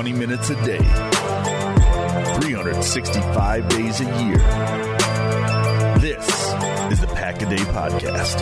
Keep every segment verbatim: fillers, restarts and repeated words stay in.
twenty minutes a day, three hundred sixty-five days a year. This is the Pack a Day Podcast.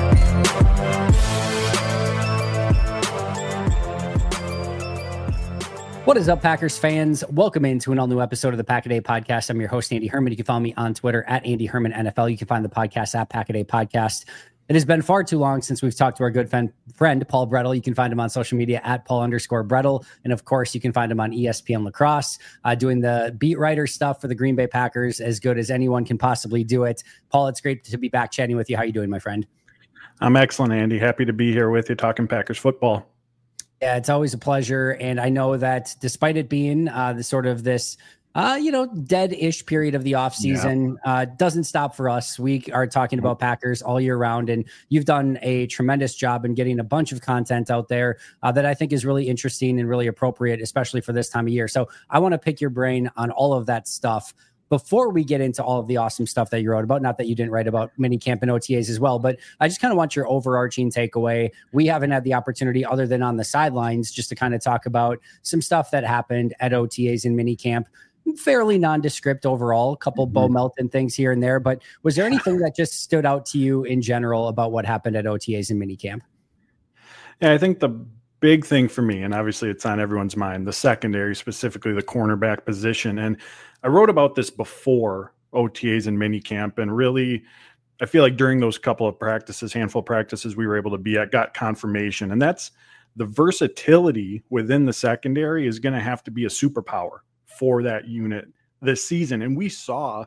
What is up, Packers fans? Welcome into an all-new episode of the Pack a Day Podcast. I'm your host, Andy Herman. You can follow me on Twitter at Andy Herman N F L. You can find the podcast at Pack a Day Podcast. It has been far too long since we've talked to our good friend, friend Paul Bretl. You can find him on social media at Paul underscore Bretl. And of course, you can find him on E S P N Lacrosse, uh, doing the beat writer stuff for the Green Bay Packers as good as anyone can possibly do it. Paul, it's great to be back chatting with you. How are you doing, my friend? I'm excellent, Andy. Happy to be here with you talking Packers football. Yeah, it's always a pleasure. And I know that despite it being uh, the sort of this Uh, you know, dead-ish period of the offseason, yeah. uh, doesn't stop for us. We are talking about Packers all year round, and you've done a tremendous job in getting a bunch of content out there uh, that I think is really interesting and really appropriate, especially for this time of year. So I want to pick your brain on all of that stuff before we get into all of the awesome stuff that you wrote about. Not that you didn't write about minicamp and O T As as well, but I just kind of want your overarching takeaway. We haven't had the opportunity other than on the sidelines just to kind of talk about some stuff that happened at O T As and minicamp. Fairly nondescript overall, a couple mm-hmm. Bo Melton things here and there, but was there anything that just stood out to you in general about what happened at O T As and minicamp? Yeah, I think the big thing for me, and obviously it's on everyone's mind, the secondary, specifically the cornerback position. And I wrote about this before O T As and minicamp, and really, I feel like during those couple of practices, handful of practices we were able to be at, got confirmation. And that's the versatility within the secondary is going to have to be a superpower for that unit this season. And we saw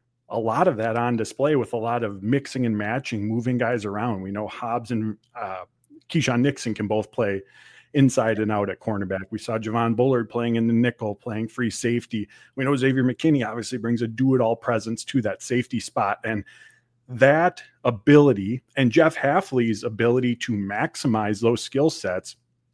a lot of that on display with a lot of mixing and matching, moving guys around. We know Hobbs and uh, Keyshawn Nixon can both play inside and out at cornerback. We saw Javon Bullard playing in the nickel, playing free safety. We know Xavier McKinney obviously brings a do-it-all presence to that safety spot. And that ability and Jeff Hafley's ability to maximize those skill sets,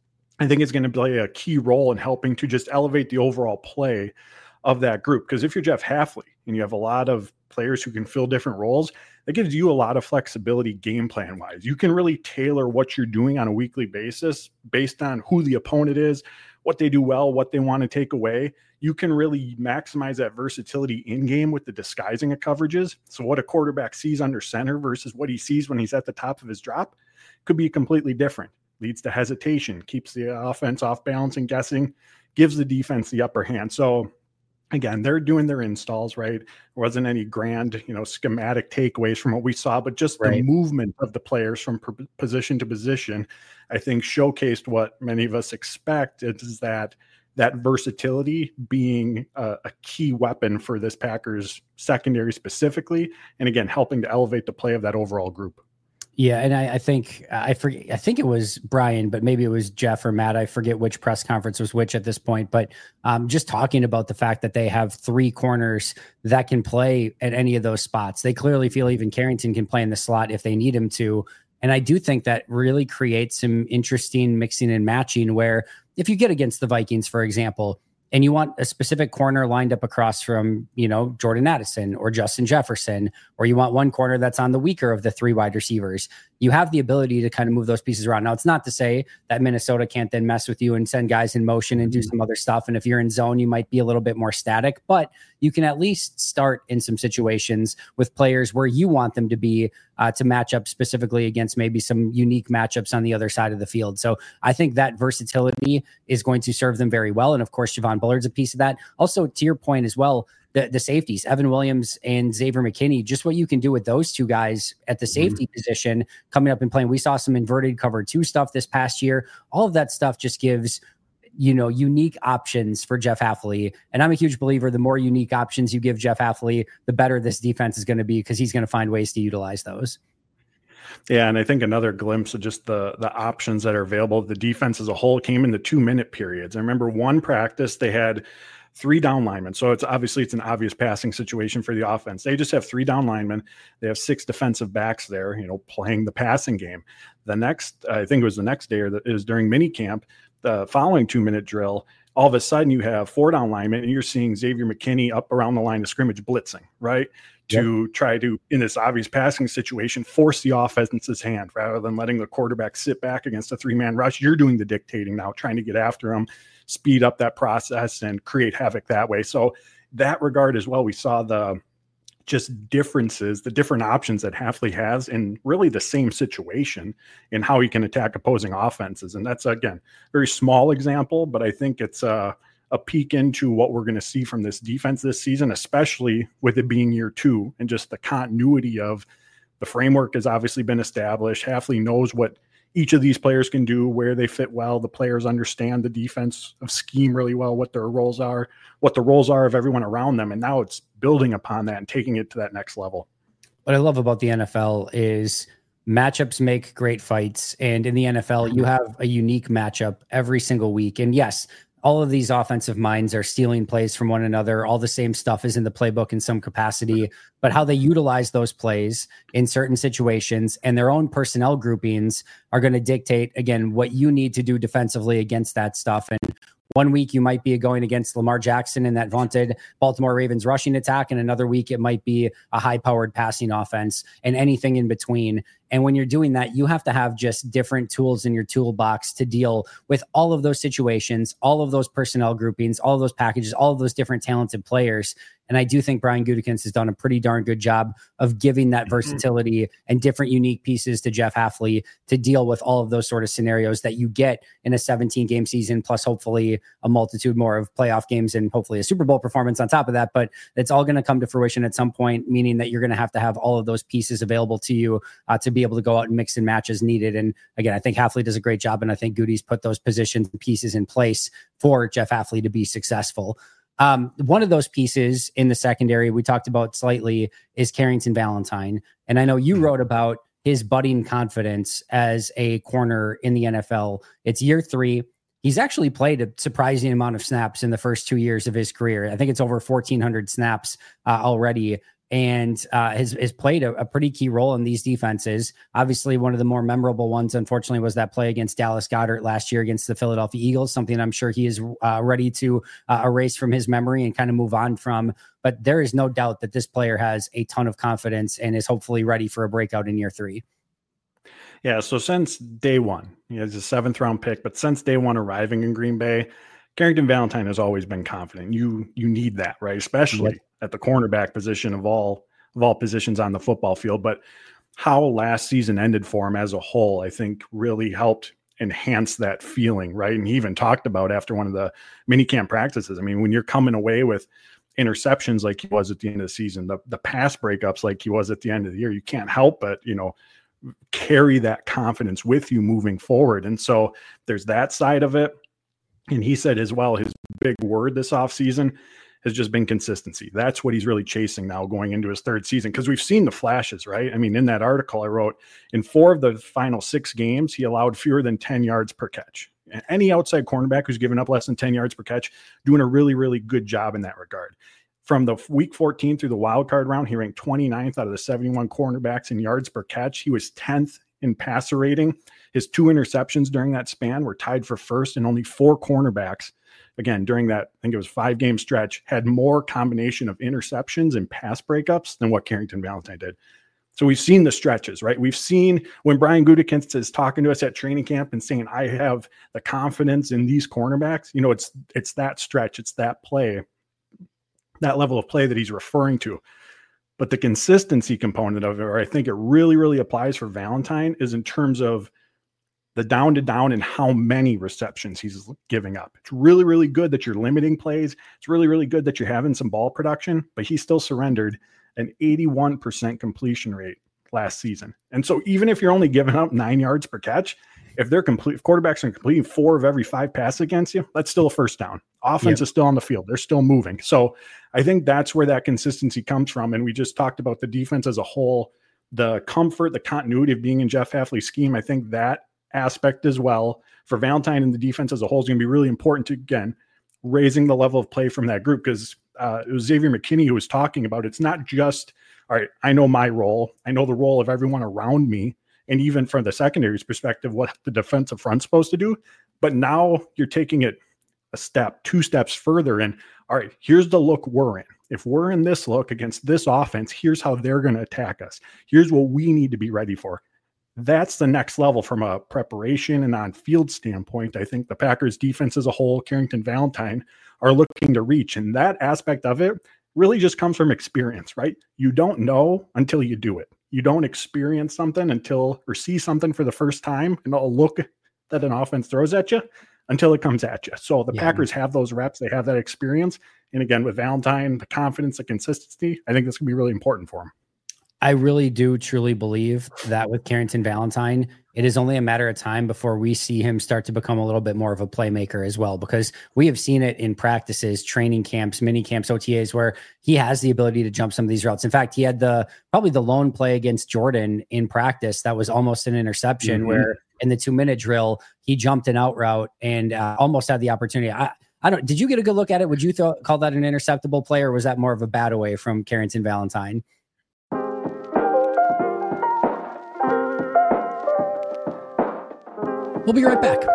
I think it's going to play a key role in helping to just elevate the overall play of that group. Because if you're Jeff Hafley and you have a lot of players who can fill different roles, that gives you a lot of flexibility game plan wise. You can really tailor what you're doing on a weekly basis based on who the opponent is, what they do well, what they want to take away. You can really maximize that versatility in game with the disguising of coverages. So what a quarterback sees under center versus what he sees when he's at the top of his drop could be completely different. Leads to hesitation, keeps the offense off balance and guessing, gives the defense the upper hand. So again, they're doing their installs, right? There wasn't any grand, you know, schematic takeaways from what we saw, but just right. the movement of the players from position to position, I think showcased what many of us expect is that that versatility being a, a key weapon for this Packers secondary specifically. And again, helping to elevate the play of that overall group. Yeah, and I, I think I forget. I think it was Brian, but maybe it was Jeff or Matt. I forget which press conference was which at this point. But um, just talking about the fact that they have three corners that can play at any of those spots. They clearly feel even Carrington can play in the slot if they need him to. And I do think that really creates some interesting mixing and matching. Where if you get against the Vikings, for example, and you want a specific corner lined up across from, you know, Jordan Addison or Justin Jefferson, or you want one corner that's on the weaker of the three wide receivers, you have the ability to kind of move those pieces around. Now, it's not to say that Minnesota can't then mess with you and send guys in motion and do some other stuff. And if you're in zone, you might be a little bit more static, but you can at least start in some situations with players where you want them to be uh, to match up specifically against maybe some unique matchups on the other side of the field. So I think that versatility is going to serve them very well. And of course, Javon Bullard's a piece of that. Also, to your point as well, The, the safeties, Evan Williams and Xavier McKinney, just what you can do with those two guys at the safety mm-hmm. position coming up and playing. We saw some inverted cover two stuff this past year. All of that stuff just gives, you know, unique options for Jeff Hafley. And I'm a huge believer, the more unique options you give Jeff Hafley, the better this defense is going to be, because he's going to find ways to utilize those. Yeah, and I think another glimpse of just the the options that are available. The defense as a whole came in the two-minute periods. I remember one practice they had three down linemen. So it's obviously it's an obvious passing situation for the offense. They just have three down linemen. They have six defensive backs there, you know, playing the passing game. The next, I think it was the next day or the, it was during mini camp, the following two minute drill, all of a sudden you have four down linemen and you're seeing Xavier McKinney up around the line of scrimmage blitzing, right? To yep. try to, in this obvious passing situation, force the offense's hand rather than letting the quarterback sit back against a three-man rush. You're doing the dictating now, trying to get after him, speed up that process and create havoc that way. So that regard as well, we saw the just differences, the different options that Hafley has in really the same situation in how he can attack opposing offenses. And that's, again, very small example, but I think it's a, a peek into what we're going to see from this defense this season, especially with it being year two and just the continuity of the framework has obviously been established. Hafley knows what each of these players can do, where they fit well. The players understand the defense of scheme really well, what their roles are, what the roles are of everyone around them. And now it's building upon that and taking it to that next level. What I love about the N F L is matchups make great fights. And in the N F L, you have a unique matchup every single week. And yes, all of these offensive minds are stealing plays from one another. All the same stuff is in the playbook in some capacity, but how they utilize those plays in certain situations and their own personnel groupings are going to dictate, again, what you need to do defensively against that stuff. And one week you might be going against Lamar Jackson in that vaunted Baltimore Ravens rushing attack. And another week it might be a high powered passing offense and anything in between. And when you're doing that, you have to have just different tools in your toolbox to deal with all of those situations, all of those personnel groupings, all of those packages, all of those different talented players. And I do think Brian Gutekunst has done a pretty darn good job of giving that versatility and different unique pieces to Jeff Hafley to deal with all of those sort of scenarios that you get in a seventeen game season, plus hopefully a multitude more of playoff games and hopefully a Super Bowl performance on top of that. But it's all going to come to fruition at some point, meaning that you're going to have to have all of those pieces available to you uh, to be able to go out and mix and match as needed. And again, I think Hafley does a great job, and I think Goody's put those positions and pieces in place for Jeff Hafley to be successful. Um, one of those pieces in the secondary we talked about slightly is Carrington Valentine. And I know you wrote about his budding confidence as a corner in the N F L. It's year three. He's actually played a surprising amount of snaps in the first two years of his career. I think it's over fourteen hundred snaps uh, already. And uh, has, has played a, a pretty key role in these defenses. Obviously, one of the more memorable ones, unfortunately, was that play against Dallas Goedert last year against the Philadelphia Eagles, something I'm sure he is uh, ready to uh, erase from his memory and kind of move on from. But there is no doubt that this player has a ton of confidence and is hopefully ready for a breakout in year three. Yeah, so since day one, he has a seventh round pick, but since day one arriving in Green Bay, Carrington Valentine has always been confident. You you need that, right? Especially yep. at the cornerback position of all of all positions on the football field. But how last season ended for him as a whole, I think really helped enhance that feeling, right? And he even talked about after one of the minicamp practices. I mean, when you're coming away with interceptions like he was at the end of the season, the, the pass breakups like he was at the end of the year, you can't help but, you know, carry that confidence with you moving forward. And so there's that side of it. And he said as well, his big word this offseason has just been consistency. That's what he's really chasing now going into his third season, because we've seen the flashes, right? I mean, in that article I wrote, in four of the final six games, he allowed fewer than ten yards per catch. Any outside cornerback who's given up less than ten yards per catch, doing a really, really good job in that regard. From the week fourteen through the wild card round, he ranked twenty-ninth out of the seventy-one cornerbacks in yards per catch. He was tenth in passer rating. His two interceptions during that span were tied for first, and only four cornerbacks, again, during that, I think it was five game stretch, had more combination of interceptions and pass breakups than what Carrington Valentine did. So we've seen the stretches, right? We've seen when Brian Gutekunst is talking to us at training camp and saying, I have the confidence in these cornerbacks. You know, it's, it's that stretch, it's that play, that level of play that he's referring to. But the consistency component of it, or I think it really, really applies for Valentine, is in terms of the down to down and how many receptions he's giving up. It's really, really good that you're limiting plays. It's really, really good that you're having some ball production, but he still surrendered an eighty-one percent completion rate last season. And so even if you're only giving up nine yards per catch, if they're complete, if quarterbacks are completing four of every five passes against you, that's still a first down. Offense yep. is still on the field. They're still moving. So I think that's where that consistency comes from. And we just talked about the defense as a whole, the comfort, the continuity of being in Jeff Hafley's scheme. I think that aspect as well for Valentine and the defense as a whole is going to be really important to, again, raising the level of play from that group, because uh, it was Xavier McKinney who was talking about it's not just, all right, I know my role. I know the role of everyone around me. And even from the secondary's perspective, what the defensive front's supposed to do. But now you're taking it a step, two steps further in, all right, here's the look we're in. If we're in this look against this offense, here's how they're going to attack us. Here's what we need to be ready for. That's the next level from a preparation and on-field standpoint. I think the Packers defense as a whole, Carrington Valentine, are looking to reach. And that aspect of it really just comes from experience, right? You don't know until you do it. You don't experience something until, or see something for the first time, and a look that an offense throws at you until it comes at you. So the yeah. Packers have those reps. They have that experience. And again, with Valentine, the confidence, the consistency, I think this can be really important for him. I really do truly believe that with Carrington Valentine, it is only a matter of time before we see him start to become a little bit more of a playmaker as well, because we have seen it in practices, training camps, mini camps, O T As, where he has the ability to jump some of these routes. In fact, he had the probably the lone play against Jordan in practice that was almost an interception, mm-hmm. where in the two minute drill, he jumped an out route and uh, almost had the opportunity. I, I don't, did you get a good look at it? Would you th- call that an interceptable play, or was that more of a bat away from Carrington Valentine? We'll be right back.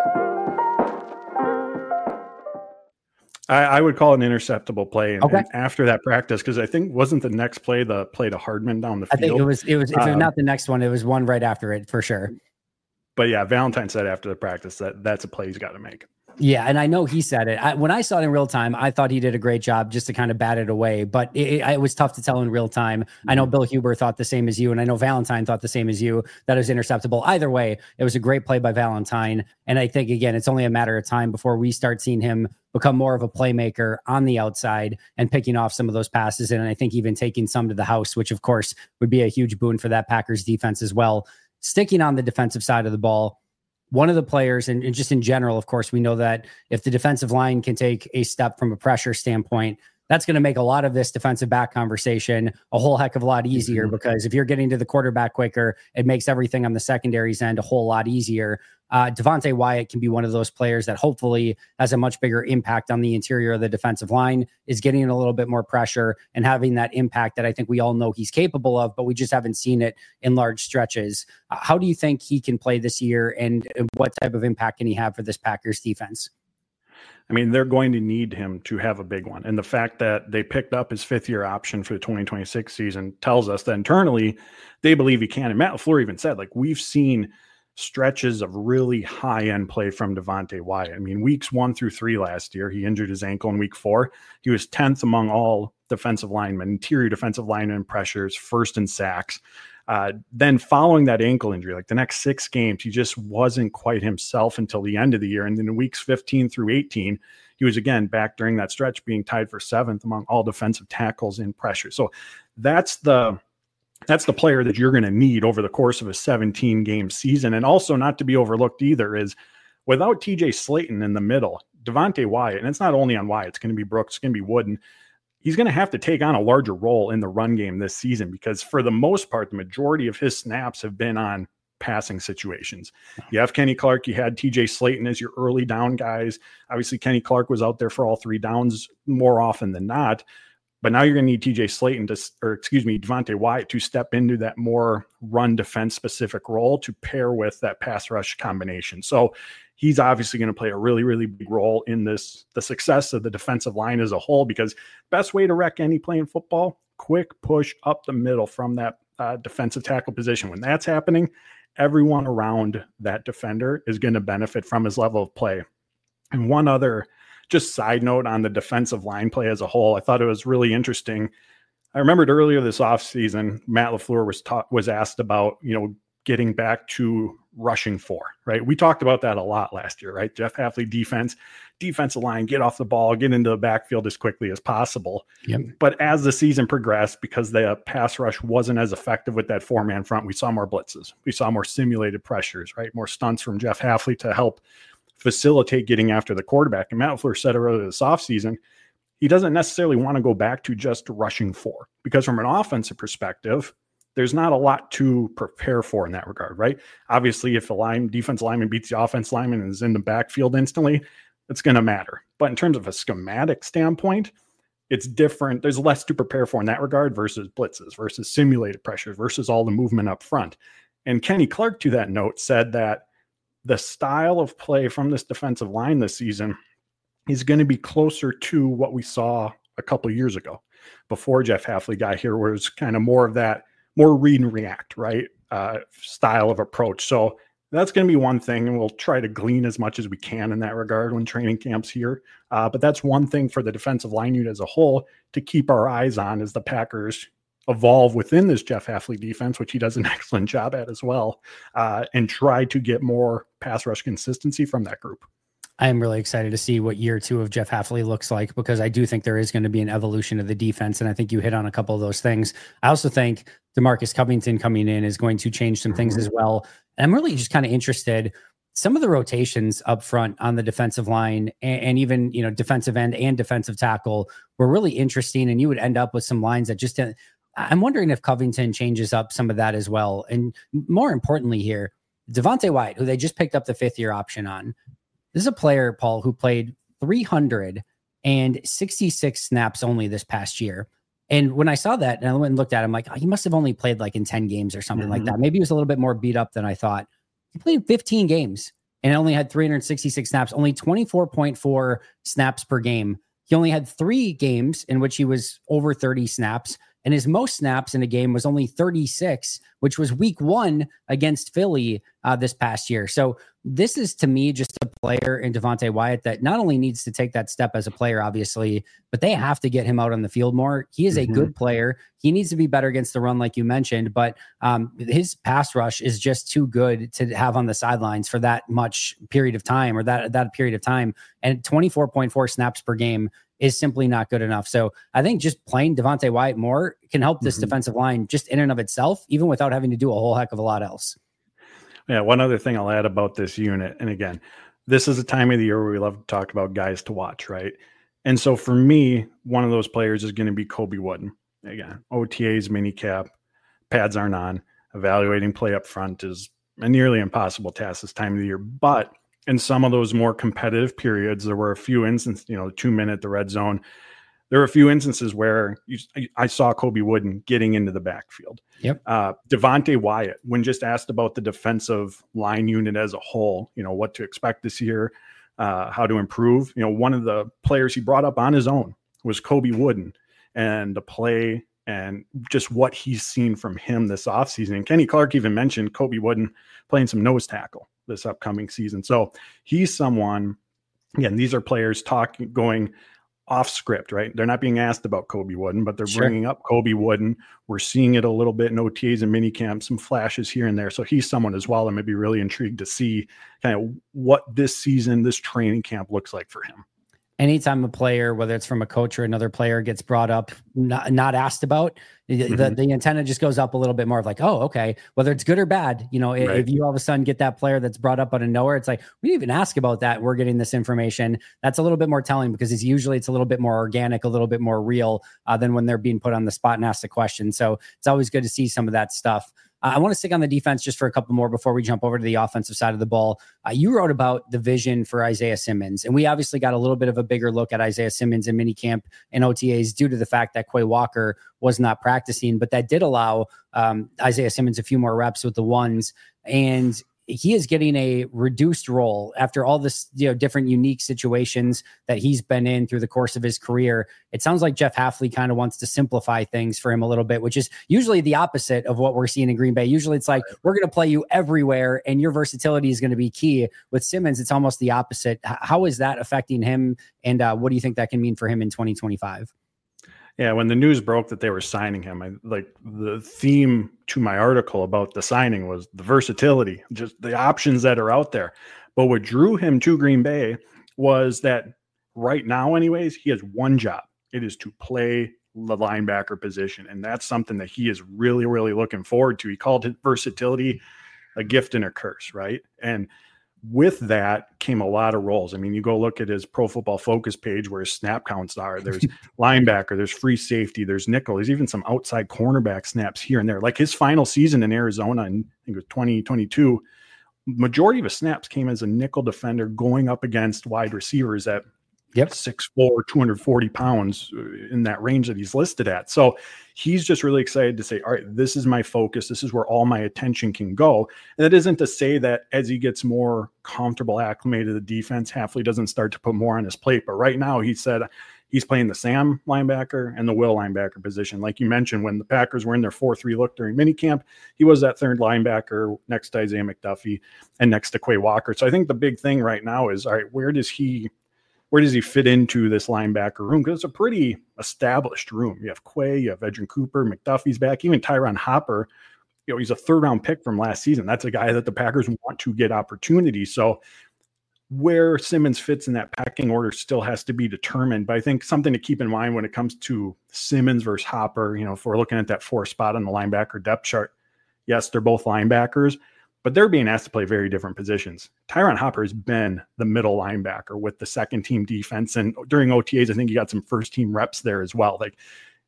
I, I would call it an interceptable play. And, okay. and after that practice, because I think wasn't the next play the play to Hardman down the field? I think it was. It was. If um, it was not the next one, it was one right after it for sure. But yeah, Valentine said after the practice that that's a play he's got to make. Yeah, and I know he said it. I, when I saw it in real time, I thought he did a great job just to kind of bat it away. But it, it, it was tough to tell in real time. I know Bill Huber thought the same as you, and I know Valentine thought the same as you, that it was interceptable. Either way, it was a great play by Valentine. And I think, again, it's only a matter of time before we start seeing him become more of a playmaker on the outside and picking off some of those passes. And I think even taking some to the house, which, of course, would be a huge boon for that Packers defense as well. Sticking on the defensive side of the ball, one of the players, and, and just in general, of course, we know that if the defensive line can take a step from a pressure standpoint, that's going to make a lot of this defensive back conversation a whole heck of a lot easier, mm-hmm. because if you're getting to the quarterback quicker, it makes everything on the secondary's end a whole lot easier. Uh, Devonte Wyatt can be one of those players that hopefully has a much bigger impact on the interior of the defensive line, is getting a little bit more pressure and having that impact that I think we all know he's capable of, but we just haven't seen it in large stretches. Uh, how do you think he can play this year, and, and what type of impact can he have for this Packers defense? I mean, they're going to need him to have a big one. And the fact that they picked up his fifth year option for the twenty twenty-six season tells us that internally they believe he can. And Matt LaFleur even said, like, we've seen stretches of really high end play from Devonte Wyatt. I mean, weeks one through three last year, he injured his ankle in week four. He was tenth among all defensive linemen, interior defensive linemen pressures, first in sacks. Uh, then following that ankle injury, like the next six games, he just wasn't quite himself until the end of the year. And then in weeks fifteen through eighteen, he was again back during that stretch, being tied for seventh among all defensive tackles in pressure. So that's the that's the player that you're going to need over the course of a seventeen game season. And also, not to be overlooked either, is without T J Slayton in the middle, Devonte Wyatt, and it's not only on Wyatt, it's going to be Brooks, it's going to be Wooden. He's going to have to take on a larger role in the run game this season, because for the most part, the majority of his snaps have been on passing situations. You have Kenny Clark, you had T J Slayton as your early down guys. Obviously, Kenny Clark was out there for all three downs more often than not. But now you're going to need T J Slayton to, or excuse me, Devonte Wyatt to step into that more run defense specific role to pair with that pass rush combination. So he's obviously going to play a really, really big role in this, the success of the defensive line as a whole, because best way to wreck any play in football, quick push up the middle from that uh, defensive tackle position. When that's happening, everyone around that defender is going to benefit from his level of play. And one other just side note on the defensive line play as a whole, I thought it was really interesting. I remembered earlier this offseason, Matt LaFleur was taught, was asked about, you know, getting back to rushing four, right? We talked about that a lot last year, right? Jeff Hafley defense, defensive line, get off the ball, get into the backfield as quickly as possible. Yep. But as the season progressed, because the pass rush wasn't as effective with that four-man front, we saw more blitzes. We saw more simulated pressures, right? More stunts from Jeff Hafley to help facilitate getting after the quarterback. And Matt LaFleur said earlier this offseason, he doesn't necessarily want to go back to just rushing four, because from an offensive perspective, there's not a lot to prepare for in that regard, right? Obviously, if the line defense lineman beats the offense lineman and is in the backfield instantly, it's going to matter. But in terms of a schematic standpoint, it's different. There's less to prepare for in that regard versus blitzes, versus simulated pressures, versus all the movement up front. And Kenny Clark, to that note, said that the style of play from this defensive line this season is going to be closer to what we saw a couple of years ago before Jeff Hafley got here, where it's kind of more of that, more read and react, right? Uh, style of approach. So that's going to be one thing, and we'll try to glean as much as we can in that regard when training camp's here. Uh, but that's one thing for the defensive line unit as a whole to keep our eyes on as the Packers evolve within this Jeff Hafley defense, which he does an excellent job at as well, uh, and try to get more pass rush consistency from that group. I am really excited to see what year two of Jeff Hafley looks like, because I do think there is going to be an evolution of the defense. And I think you hit on a couple of those things. I also think DeMarcus Covington coming in is going to change some things as well. And I'm really just kind of interested, some of the rotations up front on the defensive line and, and even, you know, defensive end and defensive tackle were really interesting. And you would end up with some lines that just, I'm wondering if Covington changes up some of that as well. And more importantly here, Devonte Wyatt, who they just picked up the fifth year option on. This is a player, Paul, who played three hundred sixty-six snaps only this past year. And when I saw that and I went and looked at him, like, oh, he must have only played like in ten games or something mm-hmm. like that. Maybe he was a little bit more beat up than I thought. He played fifteen games and only had three hundred sixty-six snaps, only twenty-four point four snaps per game. He only had three games in which he was over thirty snaps. And his most snaps in a game was only thirty-six, which was week one against Philly uh, this past year. So this is, to me, just a player in Devonte Wyatt that not only needs to take that step as a player, obviously, but they have to get him out on the field more. He is mm-hmm. a good player. He needs to be better against the run, like you mentioned, but um, his pass rush is just too good to have on the sidelines for that much period of time or that, that period of time. And twenty-four point four snaps per game is simply not good enough. So I think just playing Devonte Wyatt more can help this mm-hmm. defensive line just in and of itself, even without having to do a whole heck of a lot else. Yeah. One other thing I'll add about this unit. And again, this is a time of the year where we love to talk about guys to watch, right? And so for me, one of those players is going to be Colby Wooden. Again, O T As, minicap, pads aren't on. Evaluating play up front is a nearly impossible task this time of the year. But in some of those more competitive periods, there were a few instances, you know, two minute, the red zone. There were a few instances where you, I saw Colby Wooden getting into the backfield. Yep. Uh, Devonte Wyatt, when just asked about the defensive line unit as a whole, you know, what to expect this year, uh, how to improve, you know, one of the players he brought up on his own was Colby Wooden, and the play and just what he's seen from him this offseason. And Kenny Clark even mentioned Colby Wooden playing some nose tackle this upcoming season. So he's someone, again, these are players talking, going off script, right? They're not being asked about Colby Wooden, but they're sure. bringing up Colby Wooden. We're seeing it a little bit in O T As and minicamp, some flashes here and there. So he's someone as well. I'm going to be really intrigued to see kind of what this season, this training camp looks like for him. Anytime a player, whether it's from a coach or another player, gets brought up, not, not asked about, mm-hmm. the, the antenna just goes up a little bit more of like, oh, okay, whether it's good or bad. You know, right. if you all of a sudden get that player that's brought up out of nowhere, it's like, we didn't even ask about that. We're getting this information. That's a little bit more telling, because it's usually it's a little bit more organic, a little bit more real uh, than when they're being put on the spot and asked a question. So it's always good to see some of that stuff. Uh, I want to stick on the defense just for a couple more before we jump over to the offensive side of the ball. Uh, you wrote about the vision for Isaiah Simmons, and we obviously got a little bit of a bigger look at Isaiah Simmons in minicamp and O T As due to the fact that Quay Walker was not practicing, but that did allow um, Isaiah Simmons a few more reps with the ones, and he is getting a reduced role after all this, you know, different unique situations that he's been in through the course of his career. It sounds like Jeff Hafley kind of wants to simplify things for him a little bit, which is usually the opposite of what we're seeing in Green Bay. Usually it's like, we're going to play you everywhere and your versatility is going to be key. With Simmons, it's almost the opposite. How is that affecting him? And uh, what do you think that can mean for him in twenty twenty-five? Yeah, when the news broke that they were signing him, I like the theme to my article about the signing was the versatility, just the options that are out there. But what drew him to Green Bay was that right now, anyways, he has one job. It is to play the linebacker position. And that's something that he is really, really looking forward to. He called his versatility a gift and a curse, right? And with that came a lot of roles. I mean, you go look at his Pro Football Focus page where his snap counts are. There's linebacker, there's free safety, there's nickel. There's even some outside cornerback snaps here and there. Like his final season in Arizona, in, I think it was twenty twenty-two, majority of his snaps came as a nickel defender going up against wide receivers that Yep. six foot four, two hundred forty pounds in that range that he's listed at. So he's just really excited to say, all right, this is my focus. This is where all my attention can go. And that isn't to say that as he gets more comfortable, acclimated to the defense, Hafley doesn't start to put more on his plate. But right now he said he's playing the Sam linebacker and the Will linebacker position. Like you mentioned, when the Packers were in their four three look during minicamp, he was that third linebacker next to Isaiah McDuffie and next to Quay Walker. So I think the big thing right now is, all right, where does he Where does he fit into this linebacker room? Because it's a pretty established room. You have Quay, you have Edgerrin Cooper, McDuffie's back, even Tyron Hopper. You know, he's a third round pick from last season. That's a guy that the Packers want to get opportunity. So where Simmons fits in that pecking order still has to be determined. But I think something to keep in mind when it comes to Simmons versus Hopper, you know, if we're looking at that fourth spot on the linebacker depth chart, yes, they're both linebackers, but they're being asked to play very different positions. Tyron Hopper has been the middle linebacker with the second team defense. And during O T As, I think he got some first team reps there as well. Like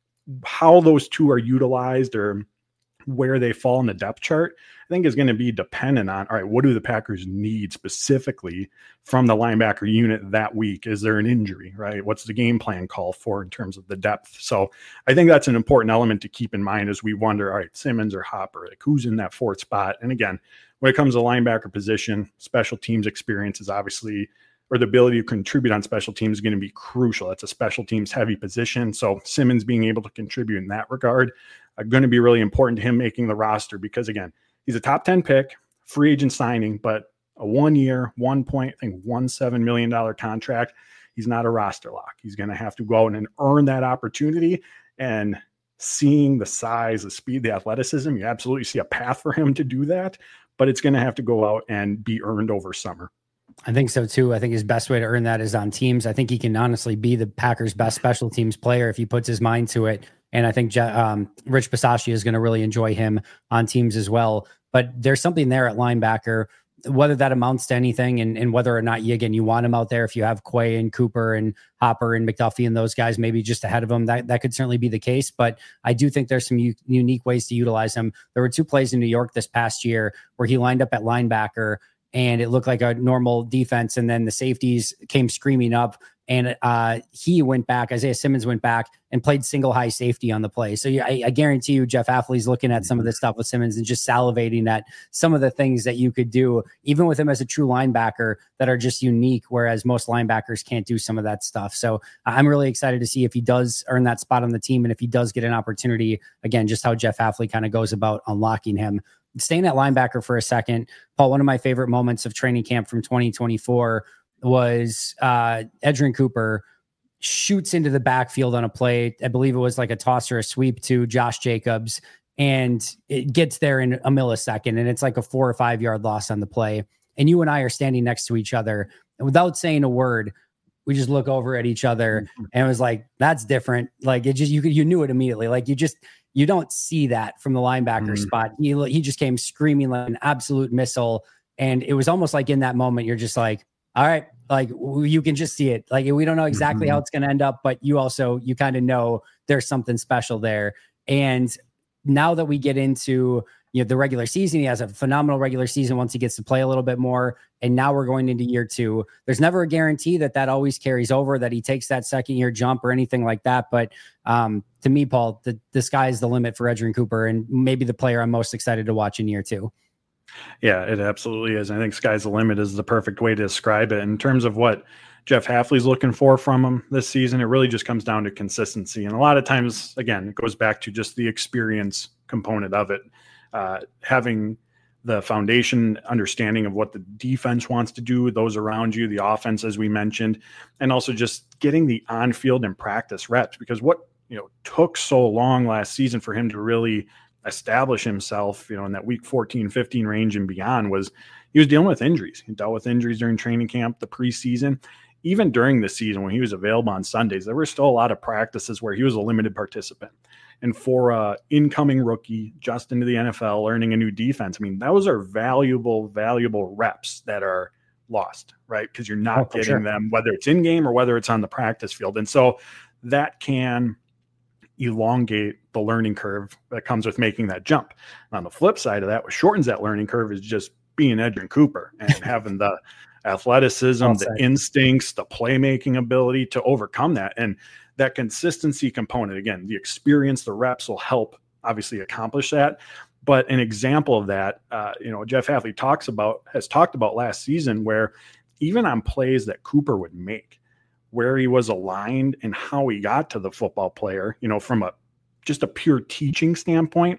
how those two are utilized or where they fall in the depth chart, I think is going to be dependent on, all right, what do the Packers need specifically from the linebacker unit that week? Is there an injury, right? What's the game plan call for in terms of the depth? So I think that's an important element to keep in mind as we wonder, all right, Simmons or Hopper, like who's in that fourth spot? And again, when it comes to linebacker position, special teams experience is obviously, or the ability to contribute on special teams is going to be crucial. That's a special teams heavy position. So Simmons being able to contribute in that regard are going to be really important to him making the roster because, again, he's a top ten pick, free agent signing, but a one-year, one point, I think one seven million dollar contract. He's not a roster lock. He's going to have to go out and earn that opportunity. And seeing the size, the speed, the athleticism, you absolutely see a path for him to do that. But it's going to have to go out and be earned over summer. I think so too. I think his best way to earn that is on teams. I think he can honestly be the Packers' best special teams player if he puts his mind to it. And I think um, Rich Bisaccia is going to really enjoy him on teams as well. But there's something there at linebacker, whether that amounts to anything and, and whether or not you, again, you want him out there. If you have Quay and Cooper and Hopper and McDuffie and those guys, maybe just ahead of him, that, that could certainly be the case. But I do think there's some u- unique ways to utilize him. There were two plays in New York this past year where he lined up at linebacker and it looked like a normal defense. And then the safeties came screaming up and uh, he went back, Isaiah Simmons went back and played single high safety on the play. So I, I guarantee you, Jeff Hafley's looking at some of this stuff with Simmons and just salivating at some of the things that you could do, even with him as a true linebacker, that are just unique, whereas most linebackers can't do some of that stuff. So I'm really excited to see if he does earn that spot on the team and if he does get an opportunity, again, just how Jeff Hafley kind of goes about unlocking him. Staying at linebacker for a second, Paul, one of my favorite moments of training camp from twenty twenty-four was uh, Edgerrin Cooper shoots into the backfield on a play. I believe it was like a toss or a sweep to Josh Jacobs, and it gets there in a millisecond, and it's like a four or five yard loss on the play. And you and I are standing next to each other, and without saying a word, we just look over at each other, and it was like, that's different. Like it just, you could, you knew it immediately. Like you just, you don't see that from the linebacker mm-hmm. spot. He, he just came screaming like an absolute missile. And it was almost like in that moment, you're just like, all right, like you can just see it. Like we don't know exactly mm-hmm. how it's going to end up, but you also, you kind of know there's something special there. And now that we get into, you know, the regular season, he has a phenomenal regular season once he gets to play a little bit more. And now we're going into year two. There's never a guarantee that that always carries over, that he takes that second year jump or anything like that. But um, to me, Paul, the, the sky is the limit for Edgerrin Cooper and maybe the player I'm most excited to watch in year two. Yeah, it absolutely is. I think sky's the limit is the perfect way to describe it. In terms of what Jeff Hafley's looking for from him this season, it really just comes down to consistency. And a lot of times, again, it goes back to just the experience component of it. Uh, having the foundation understanding of what the defense wants to do, those around you, the offense, as we mentioned, and also just getting the on-field and practice reps, because what, you know, took so long last season for him to really establish himself, you know, in that week fourteen, fifteen range and beyond was he was dealing with injuries. He dealt with injuries during training camp, the preseason, even during the season when he was available on Sundays. There were still a lot of practices where he was a limited participant. And for a incoming rookie just into the N F L, learning a new defense, I mean, those are valuable, valuable reps that are lost, right? Because you're not oh, getting sure. them, whether it's in game or whether it's on the practice field. And so that can elongate the learning curve that comes with making that jump. And on the flip side of that, what shortens that learning curve is just being Edgerrin Cooper and having the athleticism, Well the said. instincts, the playmaking ability to overcome that. And that consistency component, again, the experience, the reps will help obviously accomplish that. But an example of that, uh, you know, Jeff Hafley talks about, has talked about last season, where even on plays that Cooper would make, where he was aligned and how he got to the football player, you know, from a just a pure teaching standpoint,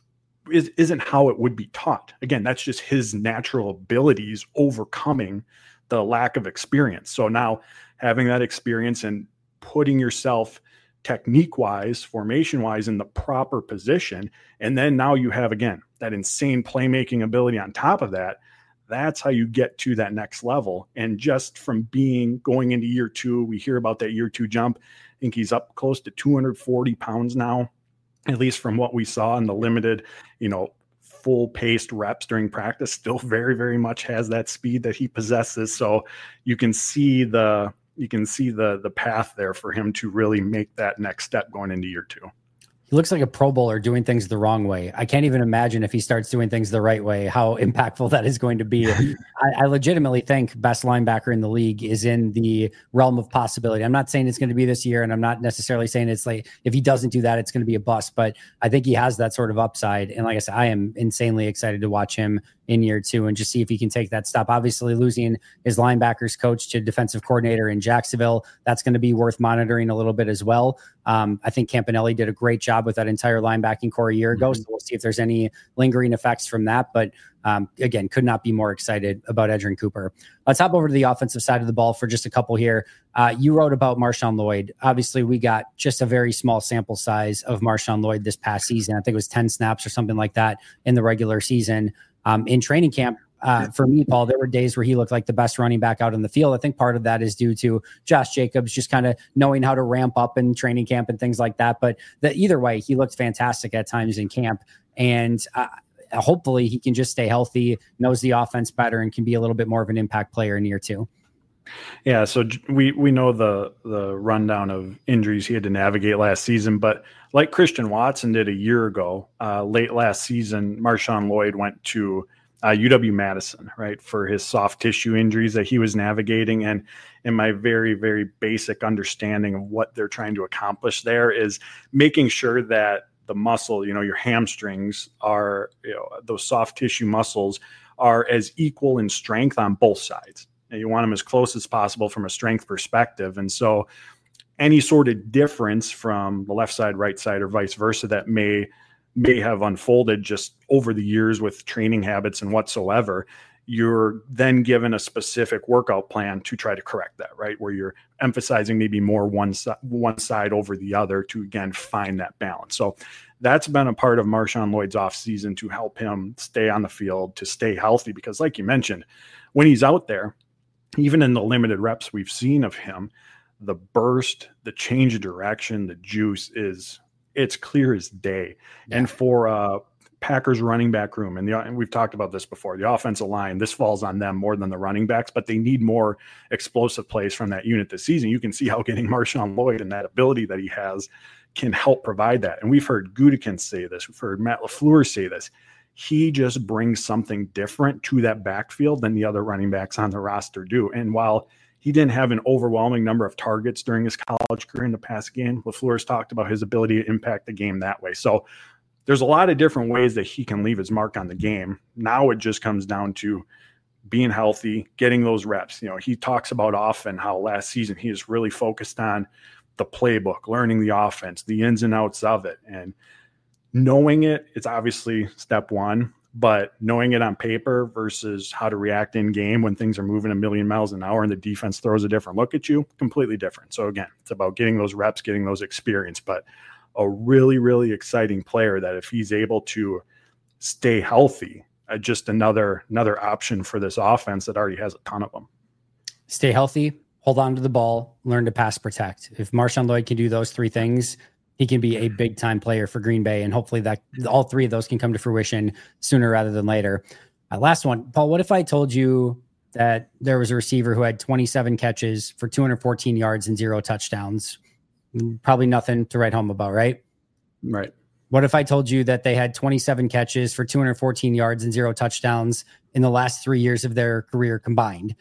is, isn't how it would be taught. Again, that's just his natural abilities overcoming the lack of experience. So now having that experience and putting yourself technique wise, formation wise in the proper position. And then now you have, again, that insane playmaking ability on top of that. That's how you get to that next level. And just from being going into year two, we hear about that year two jump. I think he's up close to two hundred forty pounds now, at least from what we saw in the limited, you know, full paced reps during practice. Still very, very much has that speed that he possesses. So you can see the, you can see the, the path there for him to really make that next step going into year two. He looks like a Pro Bowler doing things the wrong way. I can't even imagine if he starts doing things the right way, how impactful that is going to be. I, I legitimately think best linebacker in the league is in the realm of possibility. I'm not saying it's going to be this year, and I'm not necessarily saying it's like, if he doesn't do that, it's going to be a bust, but I think he has that sort of upside. And like I said, I am insanely excited to watch him in year two and just see if he can take that step. Obviously losing his linebackers coach to defensive coordinator in Jacksonville, that's going to be worth monitoring a little bit as well. Um, I think Campanelli did a great job with that entire linebacking core a year ago. Mm-hmm. So we'll see if there's any lingering effects from that. But um, again, could not be more excited about Edgerrin Cooper. Let's hop over to the offensive side of the ball for just a couple here. Uh, you wrote about Marshawn Lloyd. Obviously, we got just a very small sample size of Marshawn Lloyd this past season. I think it was ten snaps or something like that in the regular season. Um, in training camp, uh, for me, Paul, there were days where he looked like the best running back out in the field. I think part of that is due to Josh Jacobs just kind of knowing how to ramp up in training camp and things like that. But the, either way, he looked fantastic at times in camp. And uh, hopefully he can just stay healthy, knows the offense better, and can be a little bit more of an impact player in year two. Yeah, so we we know the the rundown of injuries he had to navigate last season, but like Christian Watson did a year ago, uh, late last season, Marshawn Lloyd went to uh, U W-Madison, right, for his soft tissue injuries that he was navigating. And in my very, very basic understanding of what they're trying to accomplish there is making sure that the muscle, you know, your hamstrings are, you know, those soft tissue muscles are as equal in strength on both sides. You want them as close as possible from a strength perspective. And so any sort of difference from the left side, right side, or vice versa that may may have unfolded just over the years with training habits and whatsoever, you're then given a specific workout plan to try to correct that, right? Where you're emphasizing maybe more one, si- one side over the other to, again, find that balance. So that's been a part of Marshawn Lloyd's offseason to help him stay on the field, to stay healthy, because like you mentioned, when he's out there, even in the limited reps we've seen of him, the burst, the change of direction, the juice is, it's clear as day. Yeah. And for uh, Packers running back room, and, the, and we've talked about this before, the offensive line, this falls on them more than the running backs, but they need more explosive plays from that unit this season. You can see how getting Marshawn Lloyd and that ability that he has can help provide that. And we've heard Gutekunst say this. We've heard Matt LaFleur say this. He just brings something different to that backfield than the other running backs on the roster do. And while he didn't have an overwhelming number of targets during his college career in the past game, LaFleur's talked about his ability to impact the game that way. So there's a lot of different ways that he can leave his mark on the game. Now it just comes down to being healthy, getting those reps. You know, he talks about often how last season he is really focused on the playbook, learning the offense, the ins and outs of it. And knowing it, it's obviously step one, but knowing it on paper versus how to react in game when things are moving a million miles an hour and the defense throws a different look at you, completely different. So again, it's about getting those reps, getting those experience, but a really, really exciting player that if he's able to stay healthy, uh, just another, another option for this offense that already has a ton of them. Stay healthy, hold on to the ball, learn to pass protect. If Marshawn Lloyd can do those three things, he can be a big time player for Green Bay. And hopefully that all three of those can come to fruition sooner rather than later. Uh, last one, Paul, what if I told you that there was a receiver who had twenty-seven catches for two hundred fourteen yards and zero touchdowns? Probably nothing to write home about, right? Right. What if I told you that they had twenty-seven catches for two hundred fourteen yards and zero touchdowns in the last three years of their career combined?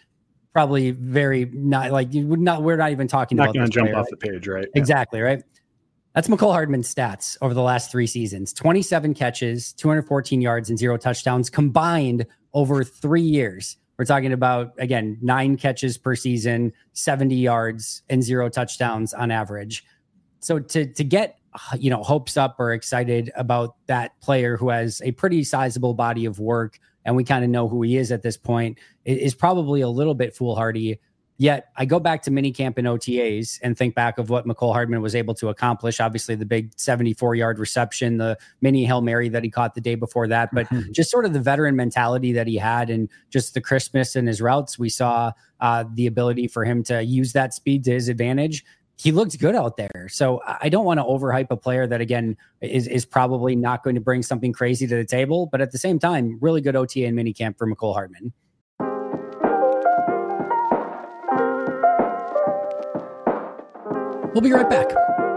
probably very not like you would not. We're not even talking not about. Not going to jump player, off right? the page, right? Exactly yeah. right. That's Mecole Hardman's stats over the last three seasons: twenty-seven catches, two hundred fourteen yards, and zero touchdowns combined over three years. We're talking about, again, nine catches per season, seventy yards, and zero touchdowns on average. So to to get, you know, hopes up or excited about that player who has a pretty sizable body of work, and we kind of know who he is at this point, is probably a little bit foolhardy. Yet I go back to minicamp and O T As and think back of what Mecole Hardman was able to accomplish. Obviously, the big seventy-four yard reception, the mini Hail Mary that he caught the day before that, but mm-hmm. just sort of the veteran mentality that he had and just the crispness in his routes. We saw uh, the ability for him to use that speed to his advantage. He looked good out there. So I don't want to overhype a player that, again, is, is probably not going to bring something crazy to the table. But at the same time, really good O T A and minicamp for Mecole Hardman. We'll be right back.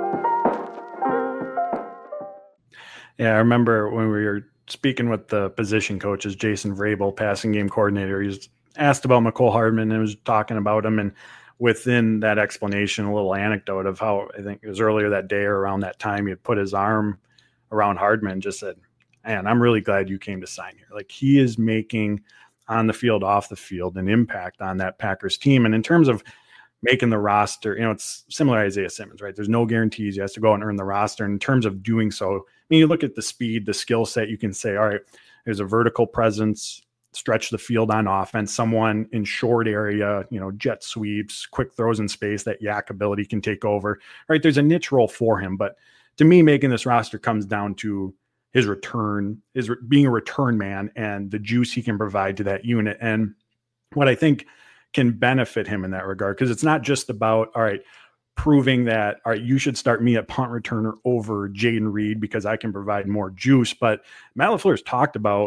Yeah, I remember when we were speaking with the position coaches, Jason Vrabel, passing game coordinator, he was asked about Mecole Hardman and was talking about him. And within that explanation, a little anecdote of how, I think it was earlier that day or around that time, he had put his arm around Hardman and just said, man, I'm really glad you came to sign here. Like, he is making on the field, off the field, an impact on that Packers team. And in terms of making the roster, you know, it's similar to Isaiah Simmons, right? There's no guarantees. You have to go out and earn the roster. And in terms of doing so, I mean, you look at the speed, the skill set, you can say, all right, there's a vertical presence, stretch the field on offense, someone in short area, you know, jet sweeps, quick throws in space, that yak ability can take over, right? There's a niche role for him. But to me, making this roster comes down to his return, is re- being a return man and the juice he can provide to that unit. And what I think can benefit him in that regard, because it's not just about, all right, proving that, all right, you should start me at punt returner over Jayden Reed because I can provide more juice. But Matt LaFleur's talked about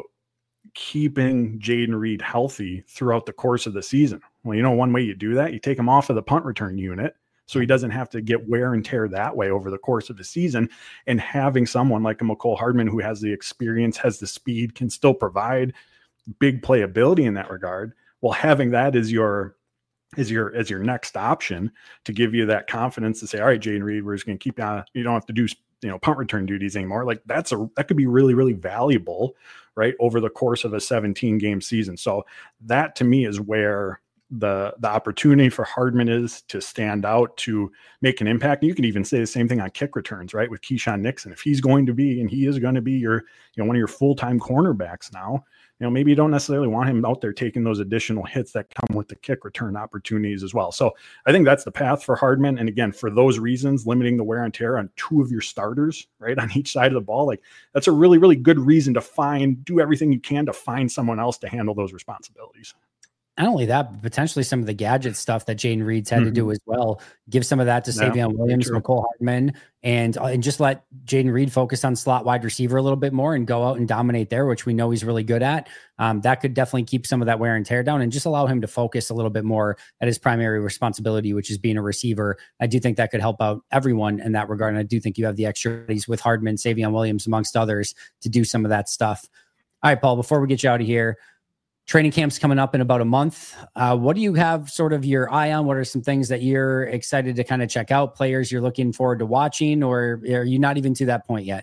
keeping Jayden Reed healthy throughout the course of the season. Well, you know, one way you do that, you take him off of the punt return unit so he doesn't have to get wear and tear that way over the course of the season. And having someone like a Mecole Hardman who has the experience, has the speed, can still provide big playability in that regard. Well, having that as your is your as your next option to give you that confidence to say, all right, Jayden Reed, we're just going to keep on. You don't have to do, you know, punt return duties anymore. Like, that's a that could be really, really valuable, right, over the course of a seventeen game season. So that to me is where the the opportunity for Hardman is to stand out, to make an impact. And you can even say the same thing on kick returns, right, with Keyshawn Nixon. If he's going to be, and he is going to be your, you know, one of your full-time cornerbacks now, you know, maybe you don't necessarily want him out there taking those additional hits that come with the kick return opportunities as well. So I think that's the path for Hardman. And again, for those reasons, limiting the wear and tear on two of your starters, right, on each side of the ball, like, that's a really, really good reason to find, do everything you can to find someone else to handle those responsibilities. Not only that, but potentially some of the gadget stuff that Jayden Reed's had mm-hmm. to do as well. Give some of that to yeah, Savion Williams, Mecole Hardman, and, uh, and just let Jayden Reed focus on slot wide receiver a little bit more and go out and dominate there, which we know he's really good at. Um, that could definitely keep some of that wear and tear down and just allow him to focus a little bit more at his primary responsibility, which is being a receiver. I do think that could help out everyone in that regard. And I do think you have the expertise with Hardman, Savion Williams, amongst others, to do some of that stuff. All right, Paul, before we get you out of here, training camp's coming up in about a month. Uh, what do you have sort of your eye on? What are some things that you're excited to kind of check out, players you're looking forward to watching, or are you not even to that point yet?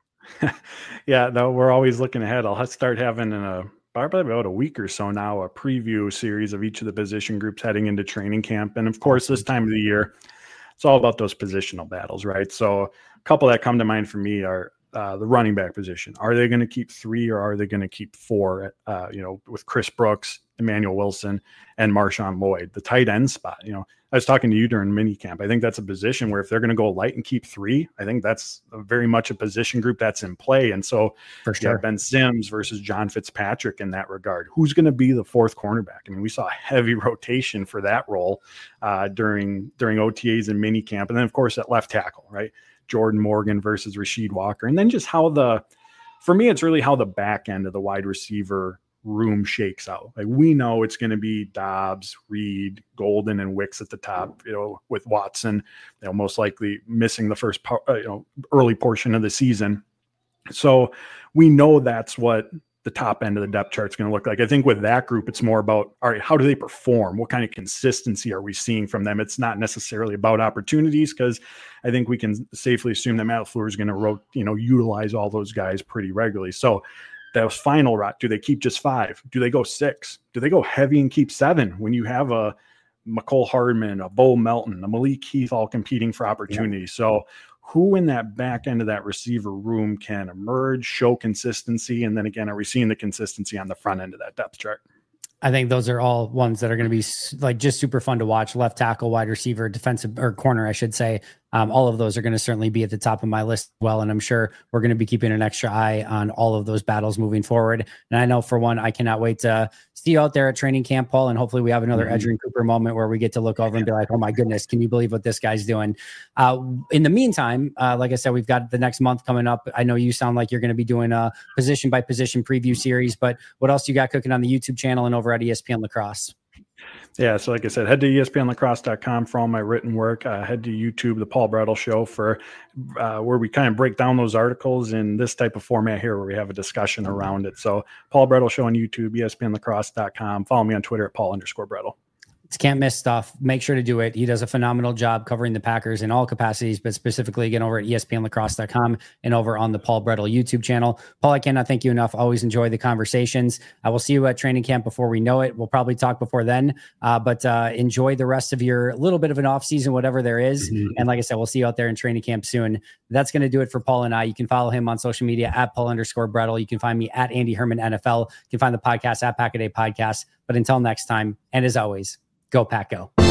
Yeah, no, we're always looking ahead. I'll start having in a probably about a week or so now, a preview series of each of the position groups heading into training camp. And of course, this time of the year, it's all about those positional battles, right? So a couple that come to mind for me are Uh, the running back position. Are they going to keep three or are they going to keep four, uh, you know, with Chris Brooks, Emmanuel Wilson, and Marshawn Lloyd? The tight end spot, you know, I was talking to you during minicamp. I think that's a position where if they're going to go light and keep three, I think that's a very much a position group that's in play. And so for sure, yeah, Ben Sims versus John Fitzpatrick in that regard. Who's going to be the fourth cornerback? I mean, we saw a heavy rotation for that role uh, during, during O T As and minicamp. And then, of course, at left tackle, right? Jordan Morgan versus Rasheed Walker. And then just how the, for me, it's really how the back end of the wide receiver room shakes out. Like, we know it's going to be Dobbs, Reed, Golden, and Wicks at the top, you know, with Watson, you know, most likely missing the first, uh, you know, early portion of the season. So we know that's what the top end of the depth chart is going to look like. I think with that group, it's more about, all right, how do they perform? What kind of consistency are we seeing from them? It's not necessarily about opportunities, because I think we can safely assume that Matt LaFleur is going to, ro- you know, utilize all those guys pretty regularly. So that final rot, do they keep just five? Do they go six? Do they go heavy and keep seven when you have a McCole Hardman, a Bo Melton, a Malik Heath all competing for opportunity? Yeah. So who in that back end of that receiver room can emerge, show consistency? And then again, are we seeing the consistency on the front end of that depth chart? I think those are all ones that are going to be like just super fun to watch. Left tackle, wide receiver, defensive or corner, I should say. Um, all of those are going to certainly be at the top of my list as well. And I'm sure we're going to be keeping an extra eye on all of those battles moving forward. And I know for one, I cannot wait to see you out there at training camp, Paul. And hopefully we have another mm-hmm. Edgerrin Cooper moment where we get to look over and be like, oh my goodness, can you believe what this guy's doing? Uh, in the meantime, uh, like I said, we've got the next month coming up. I know you sound like you're going to be doing a position by position preview series, but what else you got cooking on the YouTube channel and over at E S P N Lacrosse? Yeah, so like I said, head to E S P N lacrosse dot com for all my written work. Uh, head to YouTube, The Paul Bretl Show, for uh, where we kind of break down those articles in this type of format here where we have a discussion around it. So Paul Bretl Show on YouTube, E S P N lacrosse dot com. Follow me on Twitter at Paul underscore Bretl. It's can't miss stuff. Make sure to do it. He does a phenomenal job covering the Packers in all capacities, but specifically again over at E S P N lacrosse dot com and over on the Paul Bretl YouTube channel. Paul, I cannot thank you enough. Always enjoy the conversations. I will see you at training camp before we know it. We'll probably talk before then, uh, but uh, enjoy the rest of your little bit of an off season, whatever there is. Mm-hmm. And like I said, we'll see you out there in training camp soon. That's going to do it for Paul and I. You can follow him on social media at Paul underscore Bretl. You can find me at Andy Herman N F L. You can find the podcast at Pack a Day Podcast. But until next time, and as always, go Pack Go.